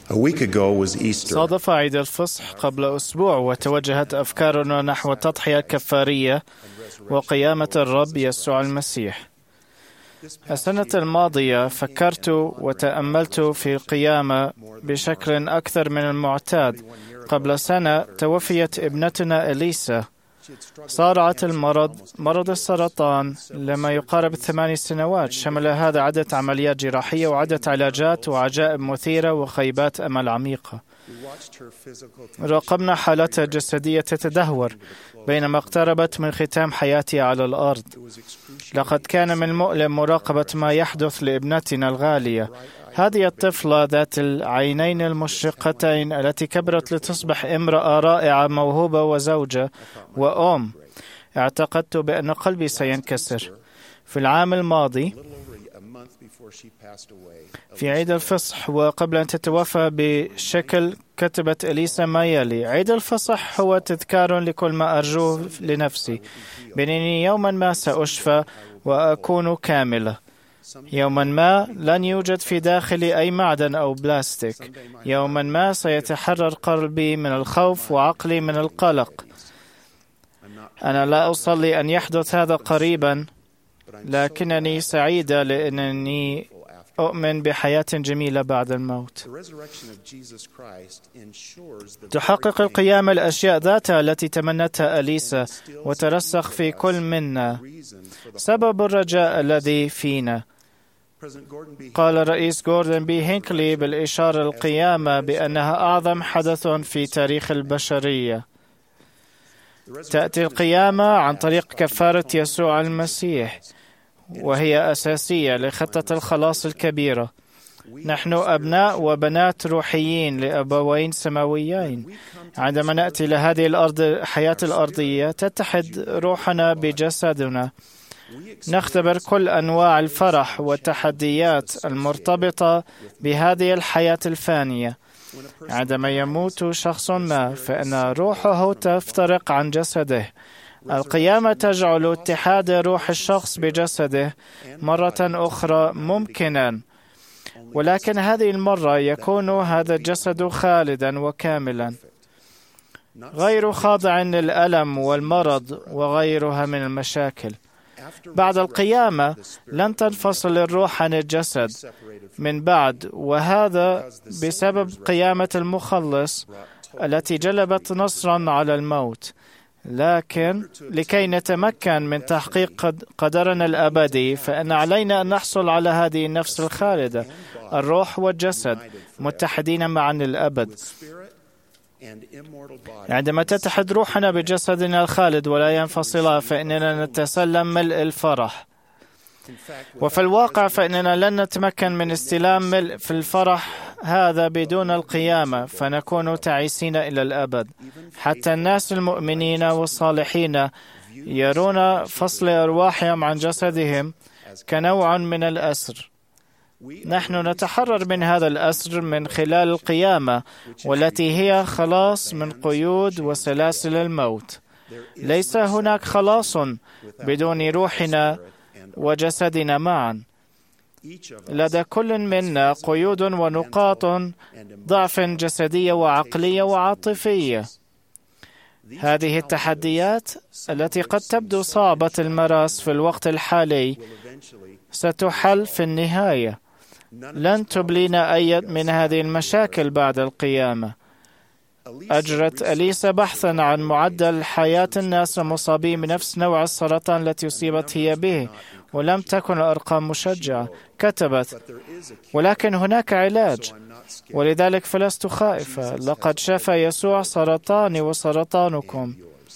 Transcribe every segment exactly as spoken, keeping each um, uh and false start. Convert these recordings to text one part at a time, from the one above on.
صادف عيد الفصح قبل أسبوع، وتوجهت أفكارنا نحو التضحية الكفارية وقيامة الرب يسوع المسيح. السنة الماضية فكرت وتأملت في القيامة بشكل أكثر من المعتاد. قبل سنة توفيت ابنتنا إليسا. صارعت المرض مرض السرطان لما يقارب الثماني سنوات. شمل هذا عدة عمليات جراحية وعدة علاجات وعجائب مثيرة وخيبات أمل عميقة. راقبنا حالتها الجسدية تتدهور بينما اقتربت من ختام حياتها على الأرض. لقد كان من المؤلم مراقبة ما يحدث لابنتنا الغالية، هذه الطفلة ذات العينين المشرقتين التي كبرت لتصبح امرأة رائعة موهوبة وزوجة وأم. اعتقدت بأن قلبي سينكسر. في العام الماضي في عيد الفصح وقبل أن تتوفى بشكل، كتبت إليسا ما يلي: عيد الفصح هو تذكار لكل ما أرجوه لنفسي، بأنني يوما ما سأشفى وأكون كاملة. يوما ما لن يوجد في داخلي أي معدن أو بلاستيك. يوما ما سيتحرر قلبي من الخوف وعقلي من القلق. أنا لا أصلي أن يحدث هذا قريبا، لكنني سعيدة لأنني أؤمن بحياة جميلة بعد الموت. تحقق القيامة الأشياء ذاتها التي تمنتها أليسا وترسخ في كل منا. سبب الرجاء الذي فينا. قال الرئيس جوردن بي هينكلي بالإشارة للقيامة بأنها أعظم حدث في تاريخ البشرية. تأتي القيامة عن طريق كفارة يسوع المسيح، وهي أساسية لخطة الخلاص الكبيرة. نحن أبناء وبنات روحيين لأبوين سماويين. عندما نأتي لهذه الأرض الحياة الأرضية تتحد روحنا بجسدنا. نختبر كل أنواع الفرح والتحديات المرتبطة بهذه الحياة الفانية. عندما يموت شخص ما فإن روحه تفترق عن جسده. القيامة تجعل اتحاد روح الشخص بجسده مرة أخرى ممكنا، ولكن هذه المرة يكون هذا الجسد خالدا وكاملا، غير خاضع للألم والمرض وغيرها من المشاكل. بعد القيامة لن تنفصل الروح عن الجسد من بعد، وهذا بسبب قيامة المخلص التي جلبت نصرا على الموت. لكن لكي نتمكن من تحقيق قدرنا الأبدي فإن علينا أن نحصل على هذه النفس الخالدة، الروح والجسد متحدين معا للأبد. عندما تتحد روحنا بجسدنا الخالد ولا ينفصلا فإننا نتسلم ملء الفرح. وفي الواقع فإننا لن نتمكن من استلام ملء في الفرح هذا بدون القيامة، فنكون تعيسين إلى الأبد. حتى الناس المؤمنين والصالحين يرون فصل أرواحهم عن جسدهم كنوع من الأسر. نحن نتحرر من هذا الأسر من خلال القيامة، والتي هي خلاص من قيود وسلاسل الموت. ليس هناك خلاص بدون روحنا وجسدنا معا. لدى كل منا قيود ونقاط ضعف جسدية وعقلية وعاطفية. هذه التحديات التي قد تبدو صعبة المراس في الوقت الحالي ستحل في النهاية. لن تبلينا أي من هذه المشاكل بعد القيامة. أجرت أليسا بحثا عن معدل حياة الناس المصابين بنفس نوع السرطان التي أصيبت هي به، ولم تكن الأرقام مشجعة. كتبت: ولكن هناك علاج، ولذلك فلست خائفة. لقد شفى يسوع سرطاني وسرطانكم.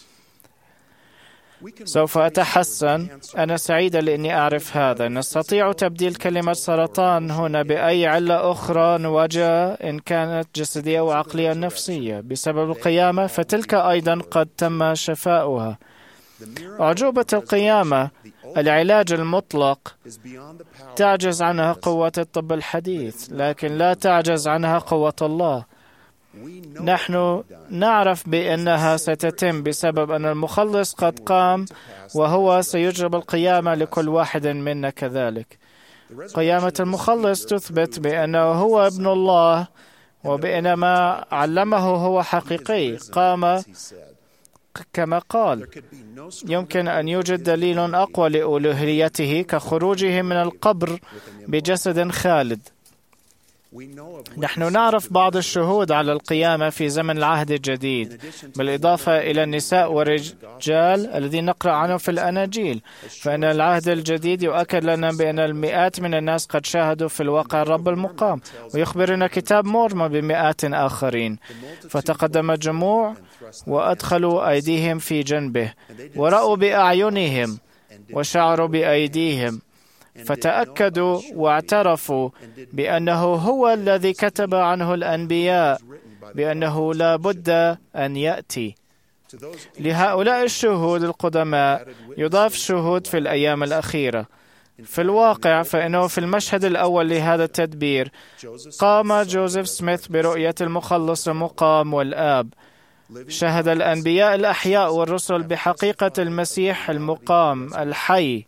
سوف أتحسن. أنا سعيدة لأني أعرف هذا. نستطيع تبديل كلمة سرطان هنا بأي علة أخرى نواجهها، إن كانت جسدية وعقلية نفسية. بسبب القيامة فتلك أيضا قد تم شفاؤها. أعجوبة القيامة، العلاج المطلق، تعجز عنها قوة الطب الحديث، لكن لا تعجز عنها قوة الله. نحن نعرف بأنها ستتم بسبب أن المخلص قد قام، وهو سيجرب القيامة لكل واحد منا كذلك. قيامة المخلص تثبت بأنه هو ابن الله وبأن ما علمه هو حقيقي. قام كما قال. يمكن أن يوجد دليل أقوى لألوهيته كخروجه من القبر بجسد خالد. نحن نعرف بعض الشهود على القيامة في زمن العهد الجديد، بالإضافة إلى النساء والرجال الذين نقرأ عنهم في الأناجيل. فإن العهد الجديد يؤكد لنا بأن المئات من الناس قد شاهدوا في الواقع الرب المقام، ويخبرنا كتاب مورمون بمئات آخرين. فتقدم الجموع وأدخلوا أيديهم في جنبه ورأوا بأعينهم وشعروا بأيديهم، فتأكدوا واعترفوا بأنه هو الذي كتب عنه الأنبياء بأنه لا بد أن يأتي. لهؤلاء الشهود القدماء يضاف شهود في الأيام الأخيرة. في الواقع فإنه في المشهد الأول لهذا التدبير قام جوزيف سميث برؤية المخلص المقام والآب. شهد الأنبياء الأحياء والرسل بحقيقة المسيح المقام الحي.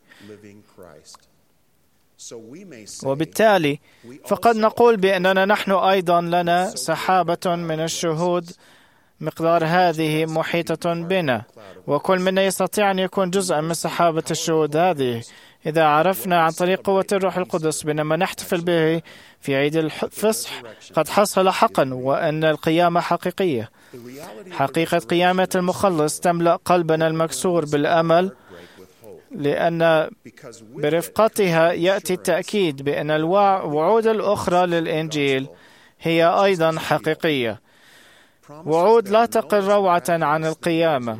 وبالتالي فقد نقول بأننا نحن أيضا لنا سحابة من الشهود مقدار هذه محيطة بنا، وكل منا يستطيع أن يكون جزءا من سحابة الشهود هذه إذا عرفنا عن طريق قوة الروح القدس بأنما نحتفل به في عيد الفصح قد حصل حقا، وأن القيامة حقيقية. حقيقة قيامة المخلص تملأ قلبنا المكسور بالأمل، لأن برفقتها يأتي التأكيد بأن الوعود الأخرى للإنجيل هي أيضا حقيقية، وعود لا تقل روعة عن القيامة.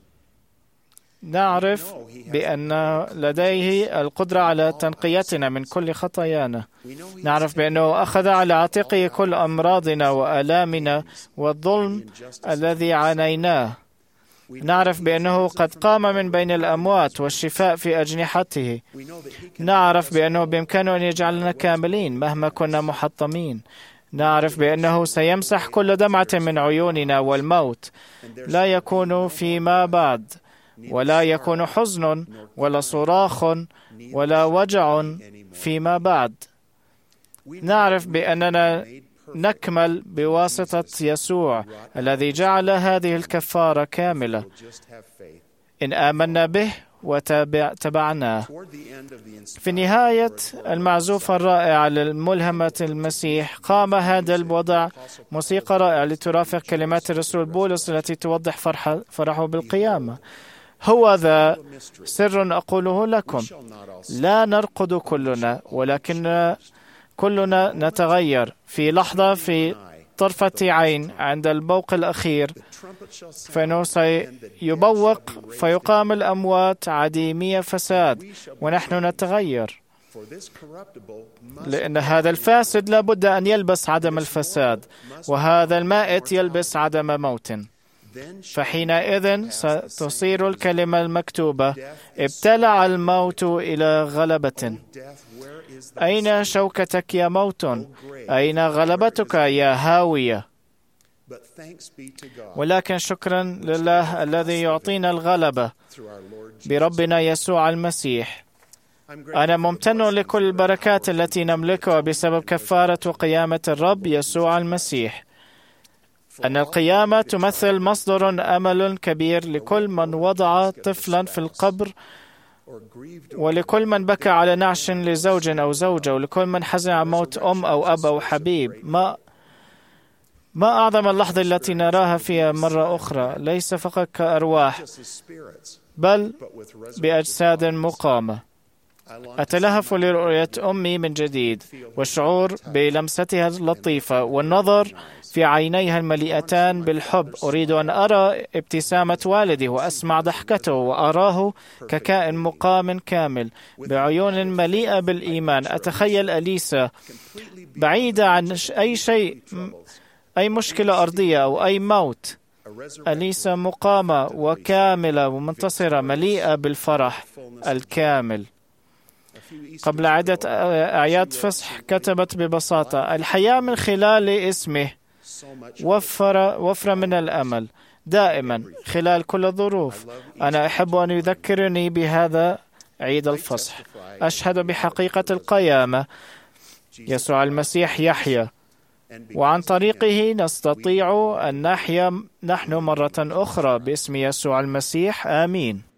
نعرف بأن لديه القدرة على تنقيتنا من كل خطايانا. نعرف بأنه أخذ على عاتقه كل أمراضنا وآلامنا والظلم الذي عانيناه. نعرف بأنه قد قام من بين الأموات والشفاء في أجنحته. نعرف بأنه بإمكانه أن يجعلنا كاملين مهما كنا محطمين. نعرف بأنه سيمسح كل دمعة من عيوننا، والموت لا يكون فيما بعد، ولا يكون حزن ولا صراخ ولا وجع فيما بعد. نعرف بأننا نكمل بواسطة يسوع الذي جعل هذه الكفارة كاملة إن آمنا به وتبعناه. في نهاية المعزوفة الرائعة للملهمة المسيح قام هذا الوضع موسيقى رائعة لترافق كلمات الرسول بولس التي توضح فرحه, فرحه بالقيامة. هو ذا سر أقوله لكم، لا نرقد كلنا، ولكن كلنا نتغير في لحظة، في طرفة عين، عند البوق الأخير، فإنه سيبوق فيقام الأموات عديمية فساد، ونحن نتغير، لأن هذا الفاسد لابد أن يلبس عدم الفساد، وهذا المائت يلبس عدم موت. فحينئذ ستصير الكلمة المكتوبة: ابتلع الموت إلى غلبة. أين شوكتك يا موت؟ أين غلبتك يا هاوية؟ ولكن شكرا لله الذي يعطينا الغلبة بربنا يسوع المسيح. أنا ممتن لكل البركات التي نملكها بسبب كفارة وقيامة الرب يسوع المسيح. أن القيامة تمثل مصدر أمل كبير لكل من وضع طفلا في القبر، ولكل من بكى على نعش لزوج أو زوجة، ولكل من حزن على موت أم أو أب أو حبيب. ما ما أعظم اللحظة التي نراها فيها مرة أخرى، ليس فقط كأرواح بل بأجساد مقامة. أتلهف لرؤية أمي من جديد، والشعور بلمستها اللطيفة، والنظر في عينيها المليئتان بالحب. أريد أن أرى ابتسامة والدي وأسمع ضحكته، وأراه ككائن مقام كامل بعيون مليئة بالإيمان. أتخيل أليسا بعيدة عن أي شيء، أي مشكلة أرضية أو أي موت. أليسا مقامة وكاملة ومنتصرة، مليئة بالفرح الكامل. قبل عدة أعياد فصح كتبت ببساطة: الحياة من خلال اسمه وفر وفر من الأمل دائما خلال كل الظروف. أنا أحب أن يذكرني بهذا عيد الفصح. أشهد بحقيقة القيامة. يسوع المسيح يحيى، وعن طريقه نستطيع أن نحيا نحن مرة أخرى باسم يسوع المسيح. آمين.